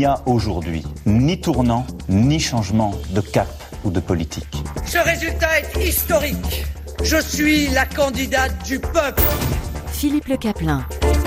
n'y a aujourd'hui ni tournant, ni changement de cap ou de politique. Ce résultat est historique. Je suis la candidate du peuple. Philippe Le Caplin.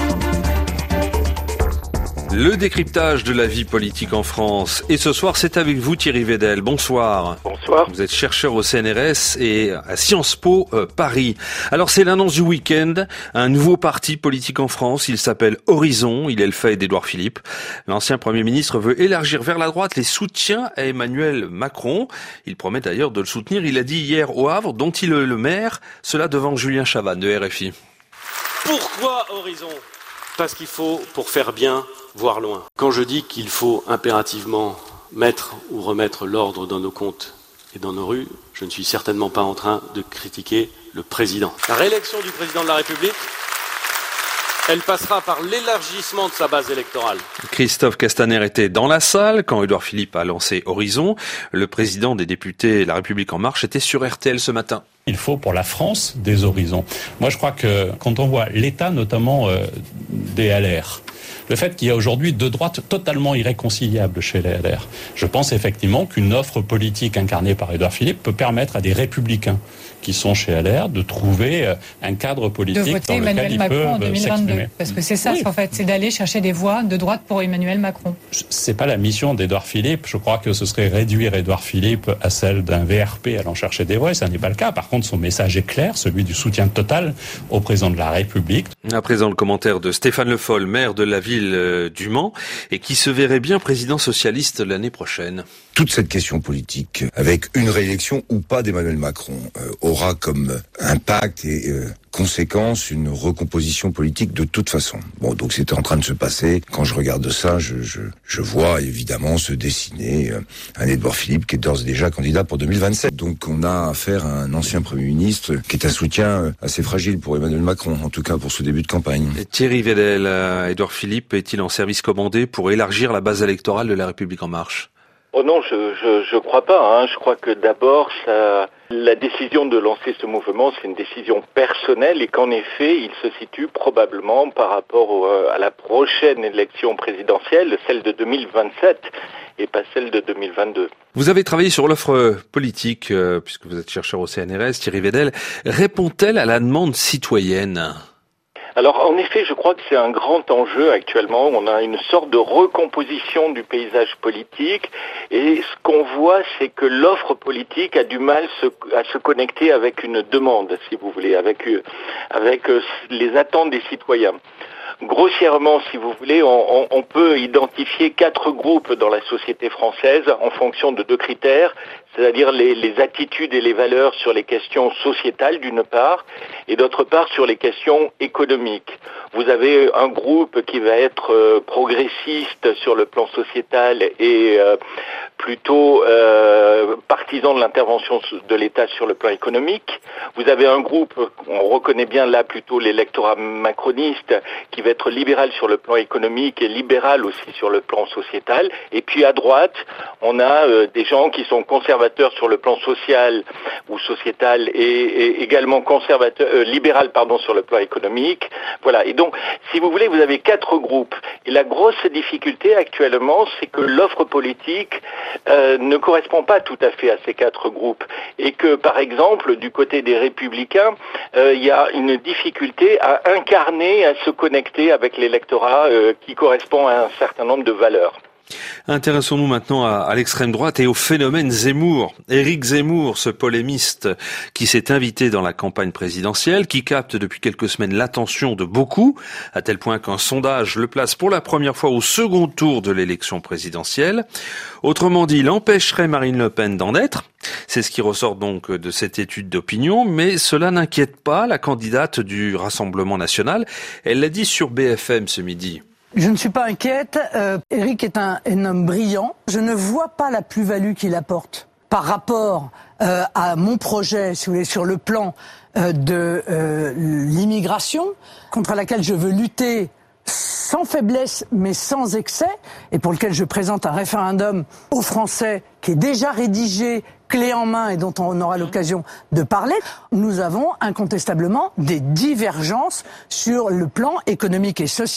Le décryptage de la vie politique en France. Et ce soir, c'est avec vous Thierry Védel. Bonsoir. Bonsoir. Vous êtes chercheur au CNRS et à Sciences Po Paris. Alors c'est l'annonce du week-end, un nouveau parti politique en France. Il s'appelle Horizon. Il est le fait d'Édouard Philippe. L'ancien Premier ministre veut élargir vers la droite les soutiens à Emmanuel Macron. Il promet d'ailleurs de le soutenir. Il a dit hier au Havre, dont il est le maire, cela devant Julien Chavannes de RFI. Pourquoi Horizon ? Parce qu'il faut, pour faire bien, voir loin. Quand je dis qu'il faut impérativement mettre ou remettre l'ordre dans nos comptes et dans nos rues, je ne suis certainement pas en train de critiquer le président. La réélection du président de la République, elle passera par l'élargissement de sa base électorale. Christophe Castaner était dans la salle quand Édouard Philippe a lancé Horizon. Le président des députés La République En Marche était sur RTL ce matin. Il faut pour la France des horizons. Moi, je crois que quand on voit l'état notamment des LR, le fait qu'il y a aujourd'hui deux droites totalement irréconciliables chez les LR, je pense effectivement qu'une offre politique incarnée par Édouard Philippe peut permettre à des républicains qui sont chez LR de trouver un cadre politique de voter dans lequel Emmanuel ils Macron peuvent en 2022. s'exprimer. Parce que c'est ça, en fait, c'est d'aller chercher des voix de droite pour Emmanuel Macron. C'est pas la mission d'Édouard Philippe. Je crois que ce serait réduire Édouard Philippe à celle d'un VRP allant chercher des voix, et ça n'est pas le cas. Par contre, son message est clair, celui du soutien total au président de la République. À présent, le commentaire de Stéphane Le Foll, maire de la ville du Mans, et qui se verrait bien président socialiste l'année prochaine. Toute cette question politique, avec une réélection ou pas d'Emmanuel Macron, aura comme impact et conséquence une recomposition politique de toute façon. Bon, donc c'était en train de se passer. Quand je regarde ça, je vois évidemment se dessiner un Édouard Philippe qui est d'ores et déjà candidat pour 2027. Donc on a affaire à un ancien Premier ministre qui est un soutien assez fragile pour Emmanuel Macron, en tout cas pour ce début de campagne. Et Thierry Védel, Édouard Philippe est-il en service commandé pour élargir la base électorale de La République En Marche ? Oh non, je crois pas. Je crois que d'abord, la décision de lancer ce mouvement, c'est une décision personnelle et qu'en effet, il se situe probablement par rapport à la prochaine élection présidentielle, celle de 2027 et pas celle de 2022. Vous avez travaillé sur l'offre politique, puisque vous êtes chercheur au CNRS, Thierry Védel. Répond-elle à la demande citoyenne ? Alors en effet, je crois que c'est un grand enjeu actuellement. On a une sorte de recomposition du paysage politique et ce qu'on voit, c'est que l'offre politique a du mal à se connecter avec une demande, si vous voulez, avec les attentes des citoyens. Grossièrement, si vous voulez, on peut identifier 4 groupes dans la société française en fonction de 2 critères, c'est-à-dire les attitudes et les valeurs sur les questions sociétales d'une part, et d'autre part sur les questions économiques. Vous avez un groupe qui va être progressiste sur le plan sociétal et plutôt partisan de l'intervention de l'État sur le plan économique. Vous avez un groupe, on reconnaît bien là plutôt l'électorat macroniste, qui va être libéral sur le plan économique et libéral aussi sur le plan sociétal. Et puis à droite, on a des gens qui sont conservateurs sur le plan social ou sociétal et également libéral sur le plan économique. Voilà. Et donc, si vous voulez, vous avez 4 groupes. Et la grosse difficulté actuellement, c'est que l'offre politique ne correspond pas tout à fait à ces 4 groupes. Et que, par exemple, du côté des Républicains, il y a une difficulté à incarner, à se connecter avec l'électorat qui correspond à un certain nombre de valeurs. Intéressons-nous maintenant à l'extrême droite et au phénomène Zemmour. Éric Zemmour, ce polémiste qui s'est invité dans la campagne présidentielle, qui capte depuis quelques semaines l'attention de beaucoup, à tel point qu'un sondage le place pour la première fois au second tour de l'élection présidentielle. Autrement dit, il empêcherait Marine Le Pen d'en être. C'est ce qui ressort donc de cette étude d'opinion, mais cela n'inquiète pas la candidate du Rassemblement national. Elle l'a dit sur BFM ce midi. Je ne suis pas inquiète. Éric est un homme brillant. Je ne vois pas la plus-value qu'il apporte par rapport à mon projet, si vous voulez, sur le plan de l'immigration, contre laquelle je veux lutter sans faiblesse mais sans excès, et pour lequel je présente un référendum aux Français qui est déjà rédigé, clé en main, et dont on aura l'occasion de parler. Nous avons incontestablement des divergences sur le plan économique et social.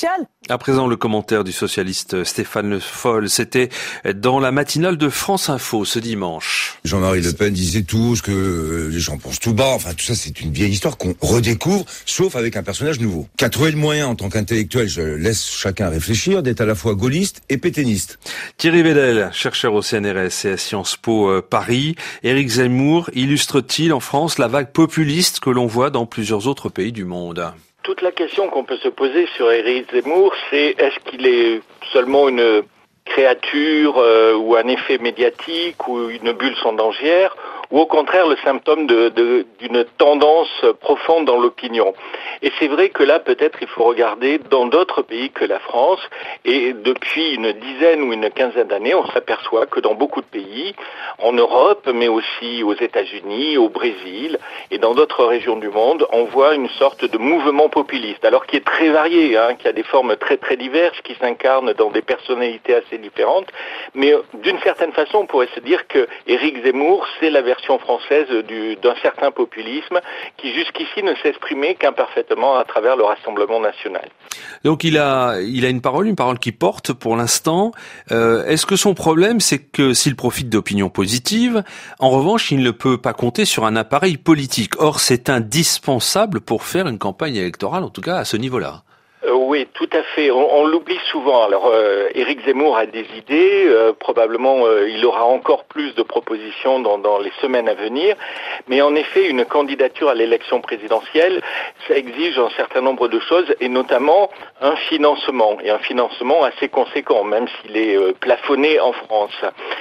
À présent, le commentaire du socialiste Stéphane Le Foll, c'était dans la matinale de France Info ce dimanche. Jean-Marie Le Pen disait tout ce que les gens pensent tout bas. Enfin, tout ça, c'est une vieille histoire qu'on redécouvre, sauf avec un personnage nouveau. Qu'a trouvé le moyen, en tant qu'intellectuel, je laisse chacun réfléchir, d'être à la fois gaulliste et pétainiste. Thierry Vedel, chercheur au CNRS et à Sciences Po Paris. Éric Zemmour illustre-t-il en France la vague populiste que l'on voit dans plusieurs autres pays du monde ? Toute la question qu'on peut se poser sur Éric Zemmour, c'est est-ce qu'il est seulement une créature ou un effet médiatique ou une bulle sondagière, ou au contraire le symptôme d'une tendance profonde dans l'opinion. Et c'est vrai que là, peut-être, il faut regarder dans d'autres pays que la France, et depuis une dizaine ou une quinzaine d'années, on s'aperçoit que dans beaucoup de pays, en Europe, mais aussi aux États-Unis, au Brésil, et dans d'autres régions du monde, on voit une sorte de mouvement populiste, alors qui est très varié, qui a des formes très très diverses, qui s'incarnent dans des personnalités assez différentes, mais d'une certaine façon, on pourrait se dire que Éric Zemmour, c'est la version française d'un certain populisme qui jusqu'ici ne s'exprimait qu'imparfaitement à travers le Rassemblement national. Donc il a une parole qui porte pour l'instant. Est-ce que son problème, c'est que s'il profite d'opinions positives, en revanche, il ne peut pas compter sur un appareil politique. Or, c'est indispensable pour faire une campagne électorale, en tout cas à ce niveau-là. Oui, tout à fait. On l'oublie souvent. Alors, Éric Zemmour a des idées. Probablement, il aura encore plus de propositions dans les semaines à venir. Mais en effet, une candidature à l'élection présidentielle, ça exige un certain nombre de choses, et notamment un financement, et un financement assez conséquent, même s'il est plafonné en France.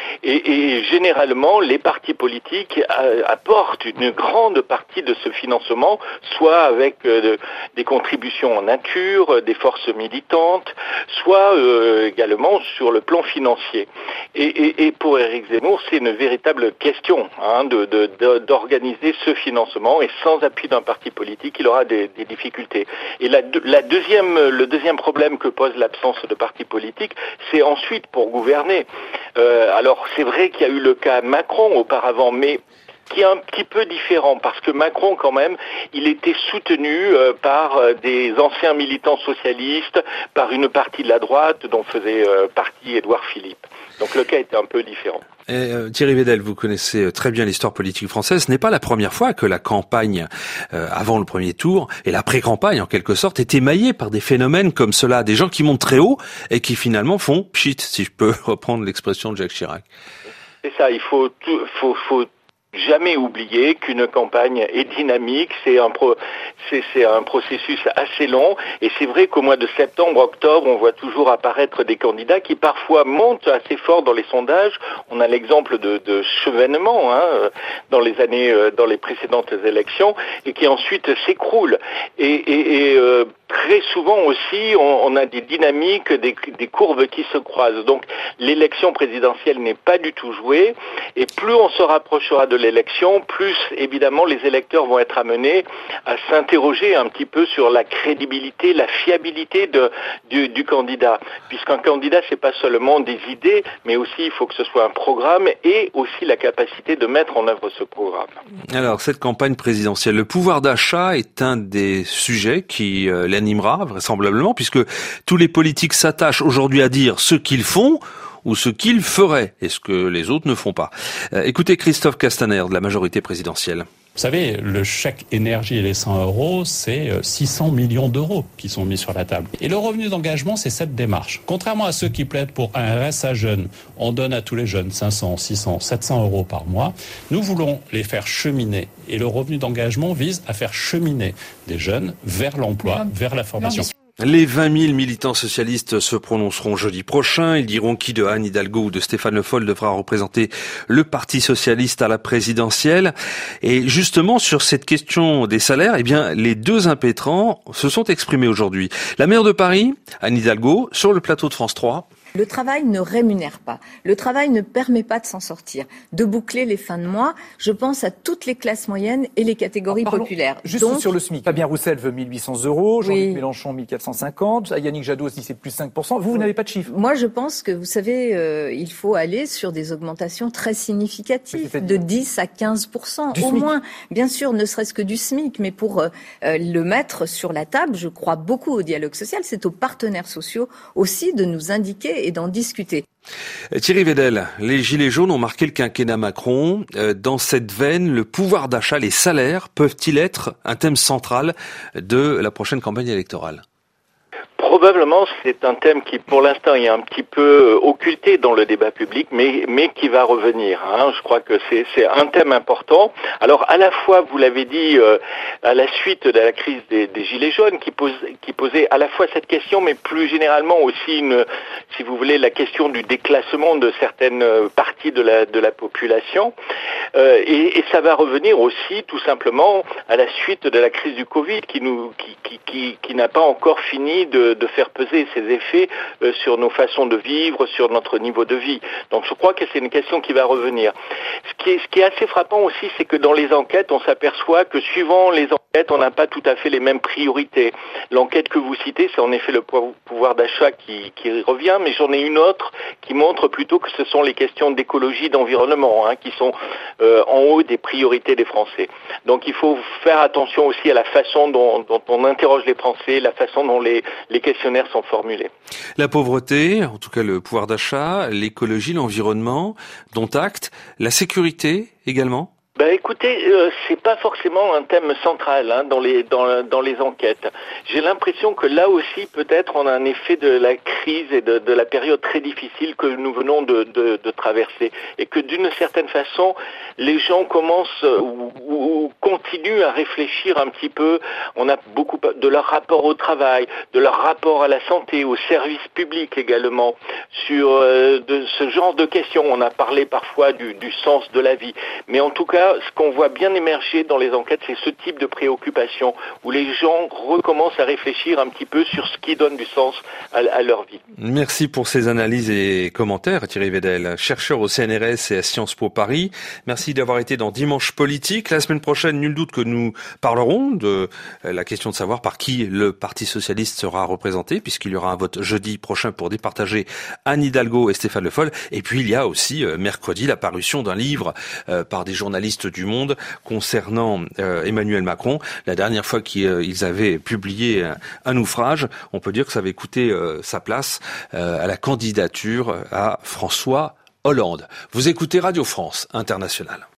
Et généralement, les partis politiques apportent une grande partie de ce financement, soit avec des contributions en nature, des forces militantes, soit également sur le plan financier. Et pour Éric Zemmour, c'est une véritable question d'organiser ce financement, et sans appui d'un parti politique, il aura des difficultés. Et le deuxième problème que pose l'absence de parti politique, c'est ensuite pour gouverner. Alors c'est vrai qu'il y a eu le cas Macron auparavant, mais qui est un petit peu différent, parce que Macron, quand même, il était soutenu par des anciens militants socialistes, par une partie de la droite dont faisait partie Édouard Philippe. Donc le cas était un peu différent. Thierry Vedel, vous connaissez très bien l'histoire politique française. Ce n'est pas la première fois que la campagne avant le premier tour et la pré-campagne, en quelque sorte, est émaillée par des phénomènes comme cela, des gens qui montent très haut et qui finalement font pchit, si je peux reprendre l'expression de Jacques Chirac. C'est ça, il faut jamais oublier qu'une campagne est dynamique, c'est un processus assez long, et c'est vrai qu'au mois de septembre, octobre, on voit toujours apparaître des candidats qui parfois montent assez fort dans les sondages. On a l'exemple de Chevènement dans les précédentes élections, et qui ensuite s'écroulent. Et très souvent aussi, on a des dynamiques, des courbes qui se croisent. Donc l'élection présidentielle n'est pas du tout jouée, et plus on se rapprochera de l'élection, plus évidemment les électeurs vont être amenés à s'interroger un petit peu sur la crédibilité, la fiabilité du candidat. Puisqu'un candidat, c'est pas seulement des idées, mais aussi il faut que ce soit un programme, et aussi la capacité de mettre en œuvre ce programme. Alors cette campagne présidentielle, le pouvoir d'achat est un des sujets qui l'animera vraisemblablement, puisque tous les politiques s'attachent aujourd'hui à dire ce qu'ils font ou ce qu'ils feraient et ce que les autres ne font pas. Écoutez Christophe Castaner de la majorité présidentielle. Vous savez, le chèque énergie et les 100 €, c'est 600 millions d'euros qui sont mis sur la table. Et le revenu d'engagement, c'est cette démarche. Contrairement à ceux qui plaident pour un RSA jeune, on donne à tous les jeunes 500, 600, 700 € par mois. Nous voulons les faire cheminer. Et le revenu d'engagement vise à faire cheminer des jeunes vers l'emploi, vers la formation. Les 20 000 militants socialistes se prononceront jeudi prochain. Ils diront qui de Anne Hidalgo ou de Stéphane Le Foll devra représenter le Parti socialiste à la présidentielle. Et justement, sur cette question des salaires, les deux impétrants se sont exprimés aujourd'hui. La maire de Paris, Anne Hidalgo, sur le plateau de France 3. Le travail ne rémunère pas. Le travail ne permet pas de s'en sortir, de boucler les fins de mois. Je pense à toutes les classes moyennes et les catégories populaires. Juste sur le SMIC. Fabien Roussel veut 1 800 €, Jean-Luc Mélenchon 1 450, Yannick Jadot dit c'est plus 5%. Vous n'avez pas de chiffre. Moi, je pense que, vous savez, il faut aller sur des augmentations très significatives, de 10 à 15%, au moins. Bien sûr, ne serait-ce que du SMIC, mais pour le mettre sur la table, je crois beaucoup au dialogue social. C'est aux partenaires sociaux aussi de nous indiquer et d'en discuter. Thierry Vedel, les Gilets jaunes ont marqué le quinquennat Macron. Dans cette veine, le pouvoir d'achat, les salaires, peuvent-ils être un thème central de la prochaine campagne électorale ? Probablement, c'est un thème qui, pour l'instant, est un petit peu occulté dans le débat public, mais qui va revenir. Je crois que c'est un thème important. Alors, à la fois, vous l'avez dit, à la suite de la crise des Gilets jaunes, qui posait à la fois cette question, mais plus généralement aussi, si vous voulez, la question du déclassement de certaines parties de la population. Et ça va revenir aussi, tout simplement, à la suite de la crise du Covid, qui n'a pas encore fini de faire peser ses effets sur nos façons de vivre, sur notre niveau de vie. Donc je crois que c'est une question qui va revenir. Ce qui est assez frappant aussi, c'est que dans les enquêtes, on s'aperçoit que suivant les enquêtes, on n'a pas tout à fait les mêmes priorités. L'enquête que vous citez, c'est en effet le pouvoir d'achat qui revient, mais j'en ai une autre qui montre plutôt que ce sont les questions d'écologie, d'environnement, qui sont en haut des priorités des Français. Donc il faut faire attention aussi à la façon dont on interroge les Français, la façon dont les questionnaires sont formulés. La pauvreté, en tout cas le pouvoir d'achat, l'écologie, l'environnement, dont acte, la sécurité également ? Écoutez, c'est pas forcément un thème central dans les enquêtes. J'ai l'impression que là aussi, peut-être, on a un effet de la crise et de la période très difficile que nous venons de traverser, et que d'une certaine façon, les gens commencent ou continuent à réfléchir un petit peu. On a beaucoup de leur rapport au travail, de leur rapport à la santé, aux services publics également, sur de ce genre de questions. On a parlé parfois du sens de la vie, mais en tout cas, ce qu'on voit bien émerger dans les enquêtes, c'est ce type de préoccupation où les gens recommencent à réfléchir un petit peu sur ce qui donne du sens à leur vie. Merci pour ces analyses et commentaires, Thierry Vedel, chercheur au CNRS et à Sciences Po Paris. Merci d'avoir été dans Dimanche Politique. La semaine prochaine, nul doute que nous parlerons de la question de savoir par qui le Parti Socialiste sera représenté, puisqu'il y aura un vote jeudi prochain pour départager Anne Hidalgo et Stéphane Le Foll. Et puis il y a aussi mercredi la parution d'un livre par des journalistes du Monde concernant Emmanuel Macron. La dernière fois qu'ils avaient publié un naufrage, on peut dire que ça avait coûté sa place à la candidature à François Hollande. Vous écoutez Radio France Internationale.